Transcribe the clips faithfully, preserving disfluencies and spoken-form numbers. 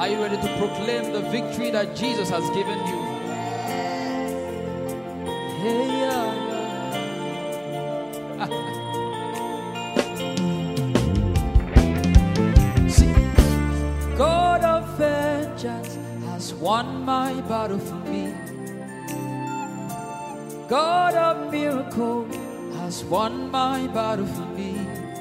Are you ready to proclaim the victory that Jesus has given you? Hey, yeah. See, God of vengeance has won my battle for me. God of miracle has won my battle for me.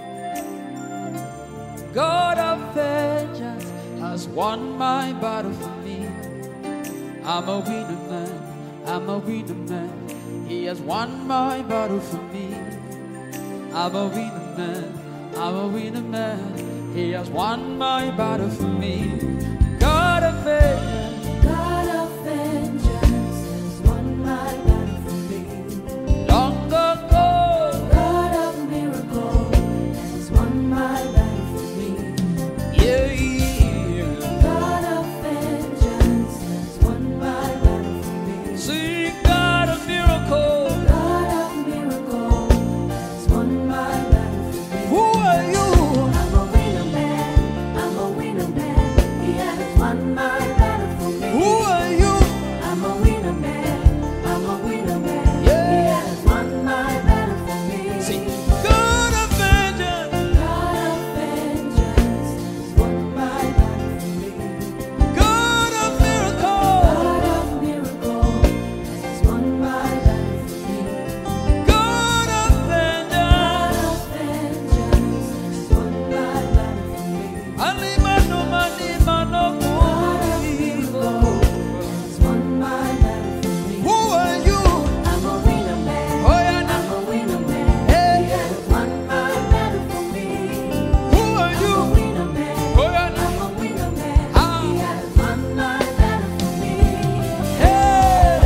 God of vengeance has won my battle for me. I'm a winner man, I'm a winner man. He has won my battle for me. I'm a winner man, I'm a winner man. He has won my battle for me. God of vengeance, God of vengeance has won my battle for me. long ago, God of miracle has won my battle for me. yeah, yeah. God of vengeance has won my battle for me. See, God of miracle, God of miracle has won my battle for me. who are you? I'm a winner man, I'm a winner man. He has won my battle for me. Who are you? I'm a winner man, I'm a winner man. Yeah. He has won my battle for me. See, God of vengeance, God of vengeance has won my battle for me. God of miracle, God of miracle has won my battle for me. God of God vengeance. of vengeance has won my battle for me. Alimano, manimano, God of miracle has won my battle for me. who are you? I'm a winner man. Oh, yeah, I'm now. a winner man. Hey. He has won my battle for me. Who are I'm a you? winner man. Oh, yeah, now. I'm a winner man. Ah. He has won my battle for me. Hey!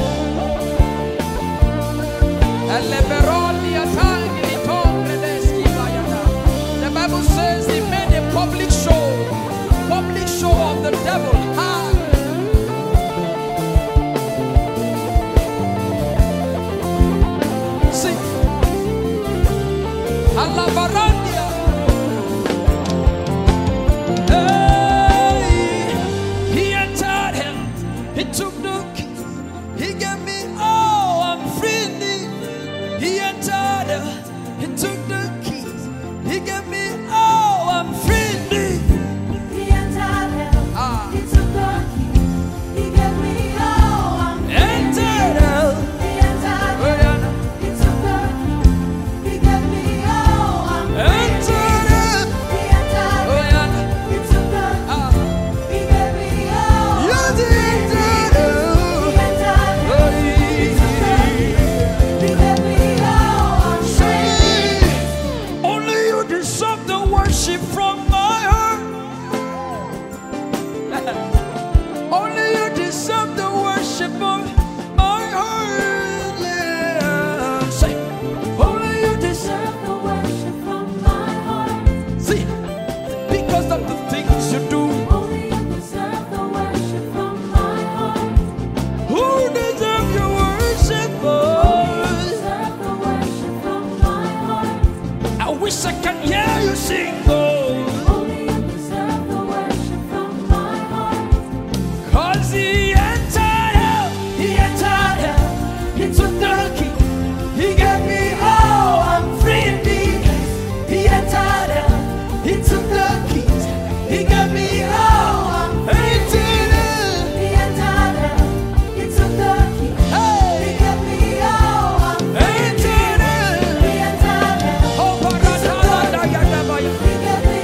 Eleberoni atangi litombre deski bayana. The Bible says he made a public show, public show of the devil. Ah. See, Alabarandia. Hey, he entered him. He took the keys. He gave me all. I'm free indeed. He entered him. He took the keys. He gave me all. I'm free indeed. He entered hell. Ah. He took the key. He gave me all. I'm free. Entered hell. He entered Oh, hell. yeah. He took the key. He gave me all. I'm free. Entered hell. He entered Oh, hell. yeah. He took the key. Ah. He gave me all. You I'm did free. it. He entered hell. He took the key. He gave me all. I'm free. Only you deserve the worship from my heart. Only you deserve the worship of my heart. Yeah. Say, only you deserve. Deserve the worship from my heart. See, because of the things you do. Only you deserve the worship from my heart. Who deserve your worship, Only you boy? deserve the worship from my heart. I wish I can hear you sing, oh. Only you deserve the worship from my heart. Cause he entered hell, he entered hell, he took the key, he gave me all, I'm free indeed. He entered hell, he took the keys, he gave me all, I'm entered hell. He entered hell. He took the key. Hey, He gave me all. I'm free. entered hell. He entered hell. Oh, He took the key. He gave me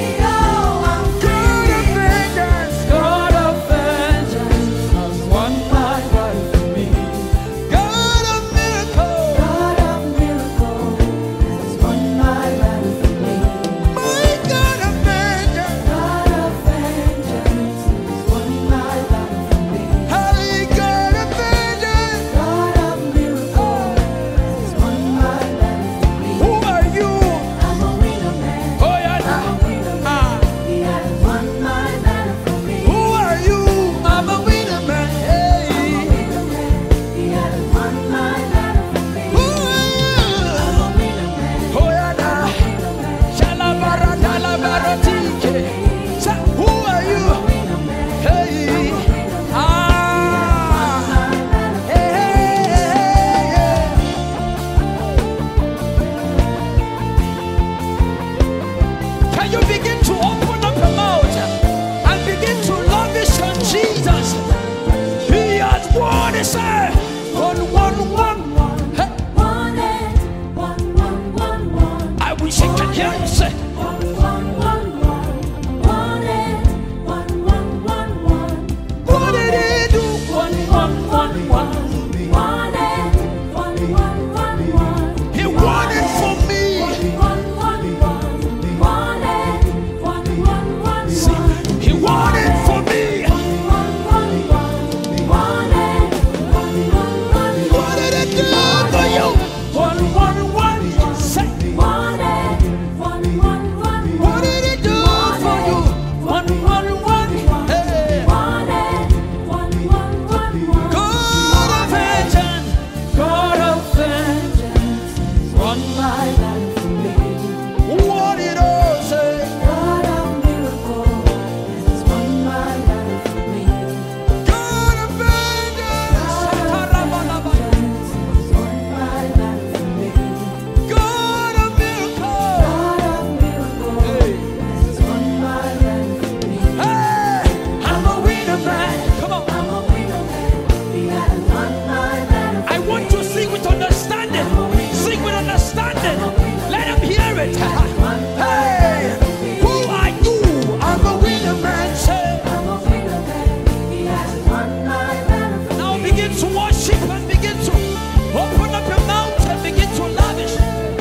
She can hear you say. One, one, one, one. One and one, one, one, one. What did he do? One, one, one, one. One and one, one, one, one. He won it for me. One, one, one. One and one, one, one, one. He won it for me. One, one, one, one. One and one, one, one, What did he do for you? One, one, one. Say. one and one, one, one, What did he do for you? One, one, one. Hey. one and one, one, one, one. God of vengeance, God of vengeance, Won my battle for me. what did all say? God of miracles has won my battle for me. God of vengeance, God of vengeance has won my battle for me. God of miracles. God of miracles has won my battle for me. Hey, I'm a winner man. Come on. I'm a winner man. He has won my battle for I me. want to sing with understanding. Sing with understanding. Let him hear it. Hey, who are you? I'm a winner man. Say. I'm a winner man. He has won my battle for Now me. begin to worship and begin to open up your mouth and begin to lavish.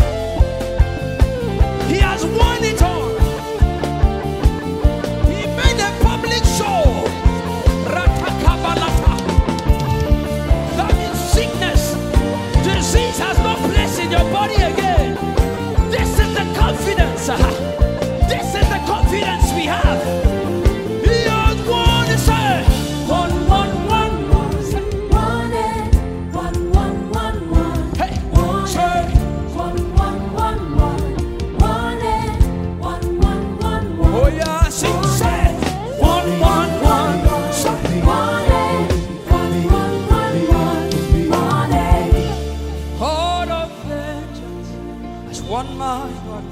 He has won it all. He made a public show. Ratakabalata. That means sickness, disease has no place in your body again. This is the confidence. This is the confidence we have. He has won it, sir. One, one, one, one. One and one, one, one, one. Hey, One sir. and one, one, one, one. One and one, one, one, one. Oh yeah, sing, say. One, one, one. Say. One and one, one, one, one. One and God of vengeance has won my battle.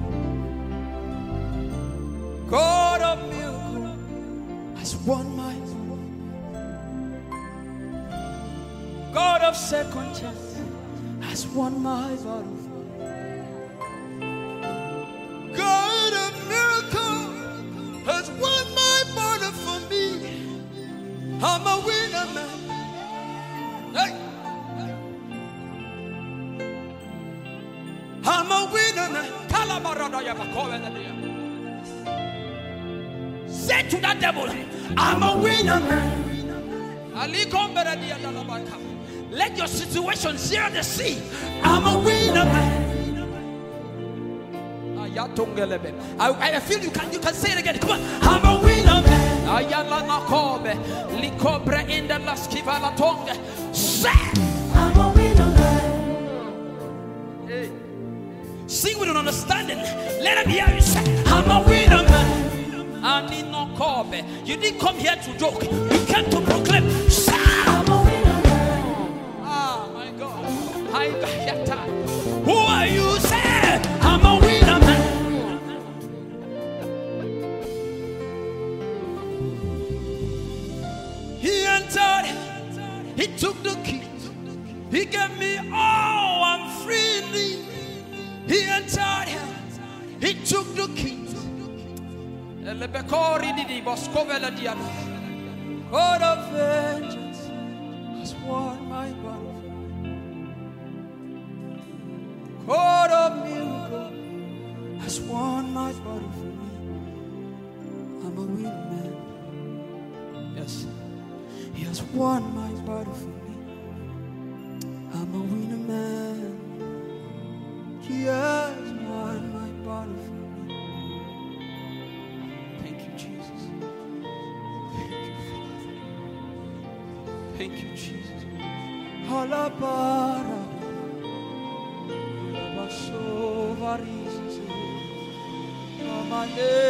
God of miracle has won my battle. God of second chance has won my battle. God of miracle has won my battle for me. I'm a winner man. Hey. I'm a winner man. Say to that devil, I'm a winner man. Let your situation share the sea. I'm a winner man. I, I feel you can you can say it again. Come on. I'm a winner man. Ayala nakobe, likobre in the laskiva la tongue. Say. I'm a winner man. Hey. Sing with an understanding. Let him hear you say, I'm a winner man. I need no kobe. You didn't come here to joke. You came to proclaim. Say. I'm a winner man. Ah, my God. I Who are you? Say, I'm a winner man. He entered. He took the keys. He gave me all. I'm freely. He entered. He took the keys. God of vengeance has won my battle. God of miracle has won my battle for me. I'm a winner man. Yes, He has won my battle for me. I'm a winner man. He has won my battle for me. Thank you, Jesus. Thank you, Jesus. Halabara. Alabaso varises. Amane